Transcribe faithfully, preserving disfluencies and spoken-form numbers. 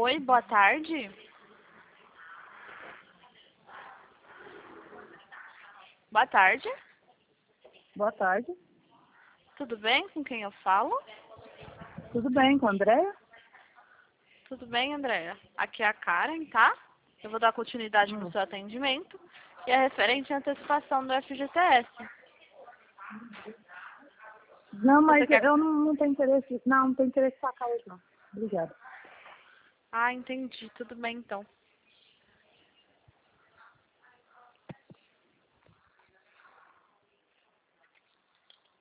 Oi, boa tarde. Boa tarde. Boa tarde. Tudo bem? Com quem eu falo? Tudo bem, com a Andréia? Tudo bem, Andréia? Aqui é a Karen, tá? Eu vou dar continuidade Hum. no seu atendimento. E é referente à antecipação do F G T S. Não, Você mas quer... eu não, não tenho interesse. Não, não tenho interesse em sacar hoje, não. Obrigada. Ah, entendi. Tudo bem, então.